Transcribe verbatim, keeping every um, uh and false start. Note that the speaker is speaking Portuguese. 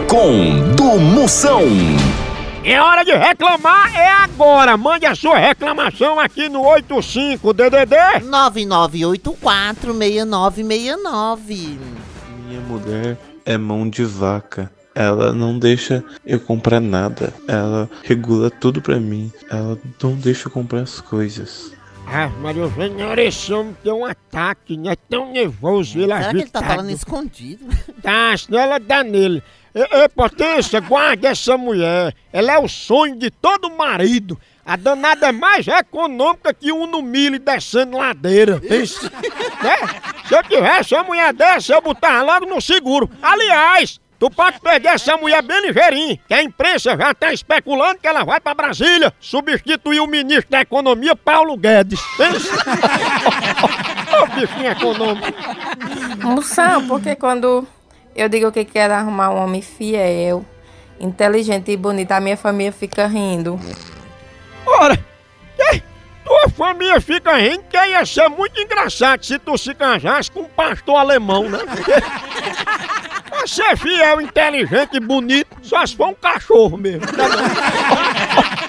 com do Moção. É hora de reclamar, é agora! Mande a sua reclamação aqui no oito cinco D D D nove nove oito quatro seis nove seis nove. Minha mulher é mão de vaca. Ela não deixa eu comprar nada. Ela regula tudo pra mim. Ela não deixa eu comprar as coisas. Ah, Maria Eugênia, esse homem tem um ataque, né? Tão nervoso, ele Será que ele tá agitado. falando escondido? Tá, senão ela dá nele. Ei, ei, potência, guarda essa mulher. Ela é o sonho de todo marido. A danada é mais econômica que um no milho descendo ladeira. Pensa, né? Se eu tivesse uma mulher dessa, eu botava logo no seguro. Aliás, tu pode perder essa mulher bem ligeirinho, que a imprensa já tá especulando que ela vai pra Brasília substituir o ministro da Economia, Paulo Guedes. Pensa? Ô, bichinho econômico. Moção, porque quando eu digo que quero arrumar um homem fiel, inteligente e bonito, a minha família fica rindo. Ora, que? Tua família fica rindo que ia ser muito engraçado se tu se casasse com um pastor alemão, né? Você é fiel, inteligente e bonito, só se for um cachorro mesmo. Tá bom?